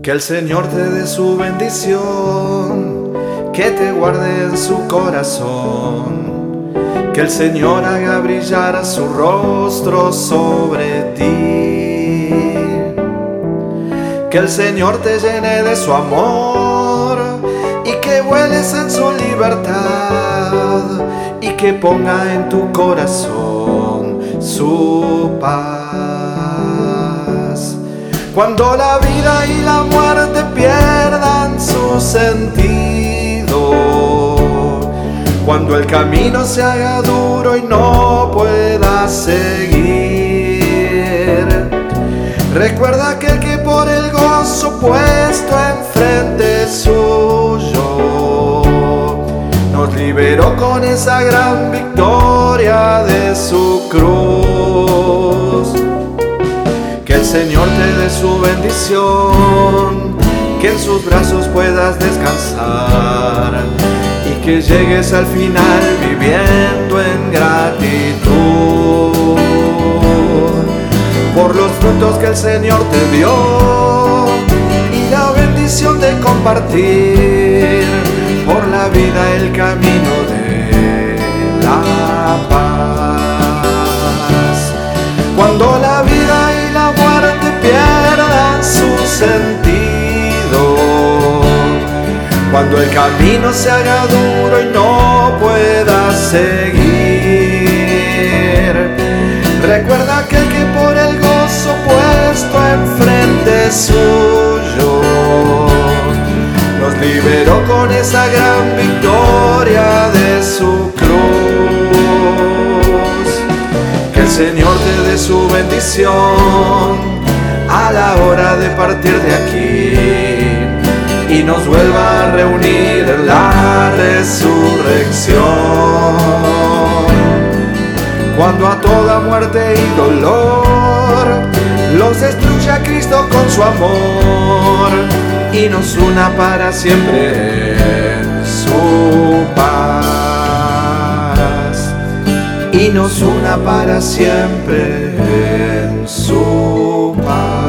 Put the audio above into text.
Que el Señor te dé su bendición, que te guarde en su corazón, que el Señor haga brillar su rostro sobre ti, que el Señor te llene de su amor y que vueles en su libertad y que ponga en tu corazón su paz. Cuando la vida y la muerte pierdan su sentido, cuando el camino se haga duro y no puedas seguir, recuerda aquel que por el gozo puesto enfrente suyo nos liberó con esa gran victoria de su cruz. Que el Señor te dé su bendición, que en sus brazos puedas descansar y que llegues al final viviendo en gratitud por los frutos que el Señor te dio y la bendición de compartir por la vida el camino de la paz. Cuando la vida y la muerte pierdan su sentido, cuando el camino se haga duro y no puedas seguir, recuerda aquel que por el gozo puesto enfrente suyo nos liberó con esa gran victoria de su cruz. Que el Señor te dé su bendición a la hora de partir de aquí y nos vuelva a reunir en la resurrección, cuando a toda muerte y dolor los destruya Cristo con su amor y nos una para siempre en su paz, y nos una para siempre en su paz.